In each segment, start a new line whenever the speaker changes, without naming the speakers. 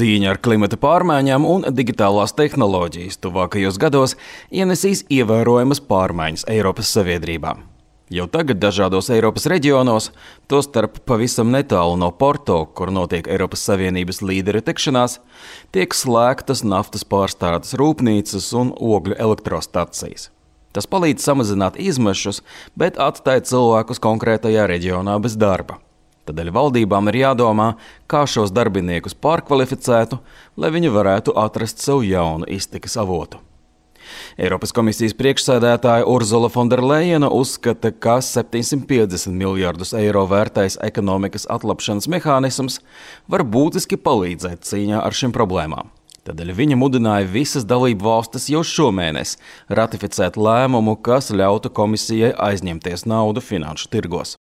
Cīņa ar klimata pārmaiņām un digitālās tehnoloģijas tuvākajos gados ienesīs ievērojamas pārmaiņas Eiropas Savienībā. Jau tagad dažādos Eiropas reģionos, tostarp pavisam netālu no Porto, kur notiek Eiropas Savienības līderu tikšanās, tiek slēgtas naftas pārstrādes rūpnīcas un ogļu elektrostacijas. Tas palīdz samazināt izmešus, bet atstāja cilvēkus konkrētajā reģionā bez darba. Tādēļ valdībām ir jādomā, kā šos darbiniekus pārkvalificētu, lai viņi varētu atrast sev jaunu iztikas avotu. Eiropas komisijas priekšsēdētāja Ursula von der Leyena uzskata, ka 750 miljardus eiro vērtais ekonomikas atlapšanas mehānisms var būtiski palīdzēt cīņā ar šīm problēmām. Tādēļ viņa mudināja visas dalību valstis jau šomēnes ratificēt lēmumu, kas ļautu komisijai aizņemties naudu finanšu tirgos.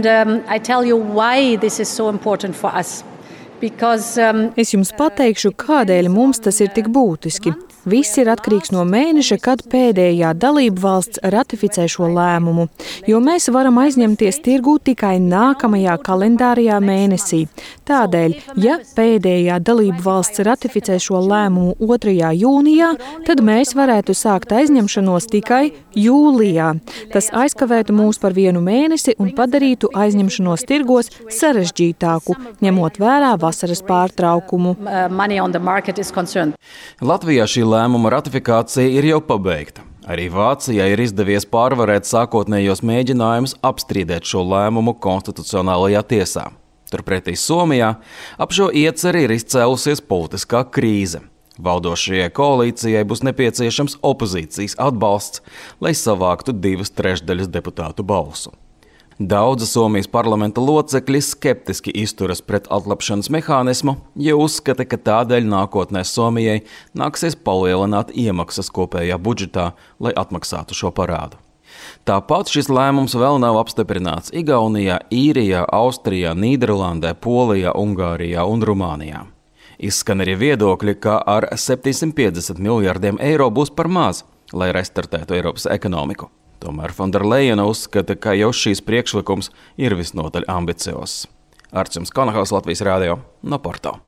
Es jums pateikšu, kādēļ mums tas ir tik būtiski. Viss ir atkarīgs no mēneša, kad pēdējā dalību valsts ratificē šo lēmumu, jo mēs varam aizņemties tirgū tikai nākamajā kalendārajā mēnesī. Tādēļ, ja pēdējā dalību valsts ratificē šo lēmumu 2. jūnijā, tad mēs varētu sākt aizņemšanos tikai jūlijā. Tas aizkavētu mūs par 1 mēnesi un padarītu aizņemšanos tirgos sarežģītāku, ņemot vērā vasaras pārtraukumu.
Latvijā šī lēmuma ratifikācija ir jau pabeigta. Arī Vācijai ir izdevies pārvarēt sākotnējos mēģinājumus apstrīdēt šo lēmumu konstitucionālajā tiesā. Turpretī Somijā ap šo ieceri ir izcēlusies politiskā krīze. Valdošajai koalīcijai būs nepieciešams opozīcijas atbalsts, lai savāktu 2/3 deputātu balsu. Daudzi Somijas parlamenta locekļi skeptiski izturas pret atlapšanas mehānismu, jo uzskata, ka tādēļ nākotnē Somijai nāksies palielināt iemaksas kopējā budžetā, lai atmaksātu šo parādu. Tāpat šis lēmums vēl nav apstiprināts Igaunijā, Īrijā, Austrijā, Nīderlandē, Polijā, Ungārijā un Rumānijā. Izskan arī viedokļi, ka ar 750 miljardiem eiro būs par maz, lai restartētu Eiropas ekonomiku. Tomēr von der Leyena uzskata, ka jau šīs priekšlikums ir visnotaļ ambiciozs. Arčuns Kanahals, Latvijas Rādio, no Porto.